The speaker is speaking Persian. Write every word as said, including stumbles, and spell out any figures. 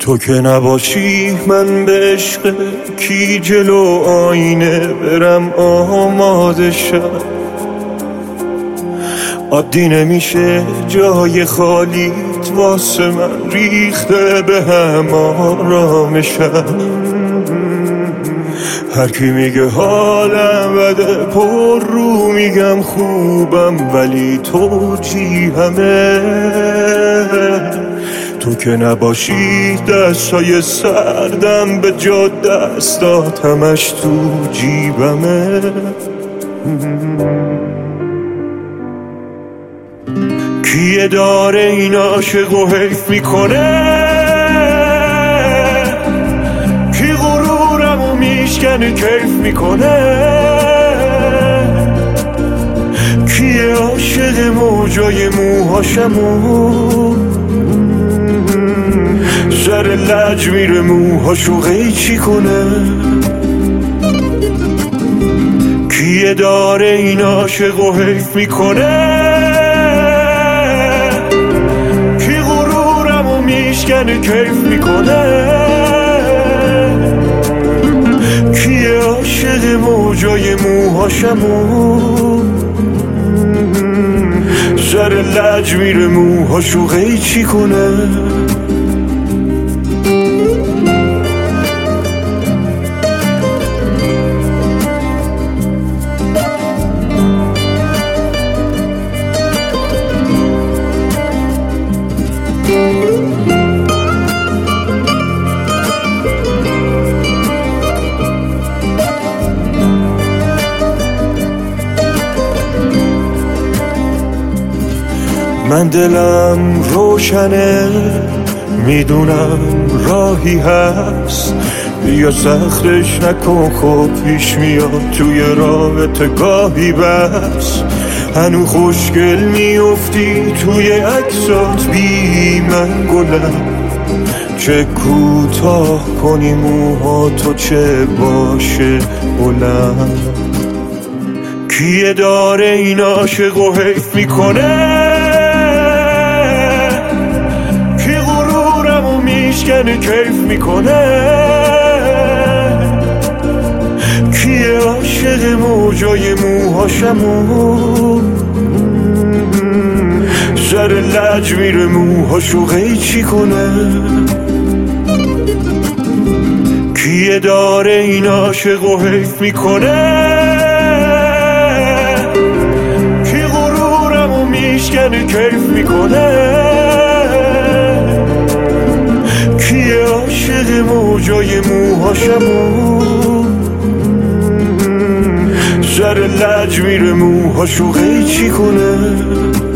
تو که نباشی من به عشق کی جلو آینه برم آماده شم. عادی نمیشه جای خالیت واسه من ریخته به هم آرامشم. هر کی میگه حالم بده پر رو میگم خوبم، ولی تو چی همه تو که نباشی دستای سردم به جا دستات همش تو جیبمه. کیه داره این عاشق و حیف میکنه، کی غرورمو میشکنه کیف میکنه، کیه عاشق موجای موهاشمو سر لج میره موهاشو قیچی کنه. کیه داره این عاشق و حیف میکنه، کی غرورمو میشکنه کیف میکنه، کیه عاشق موجای موهاشمو سر لج میره موهاشو قیچی کنه. من دلم روشنه میدونم راهی هست، بیا سختش نکن خب پیش میاد توی رابطه گاهی بس. هنو خوشگل میافتی توی عکسات بی من گلم، چه کوتاه کنی موها تو چه باشه بلند. کیه داره این عاشق و حیف میکنه، کی غرورمو میشکنه کیف میکنه، کیه عاشق موجای موهاشمو سر لج میره موهاشو قیچی کنه. کیه داره این عاشق و حیف میکنه، کی غرورمو میشکنه کیف میکنه، کیه عاشق موجای موهاشمو سر لج میره موهاشو قیچی کنه.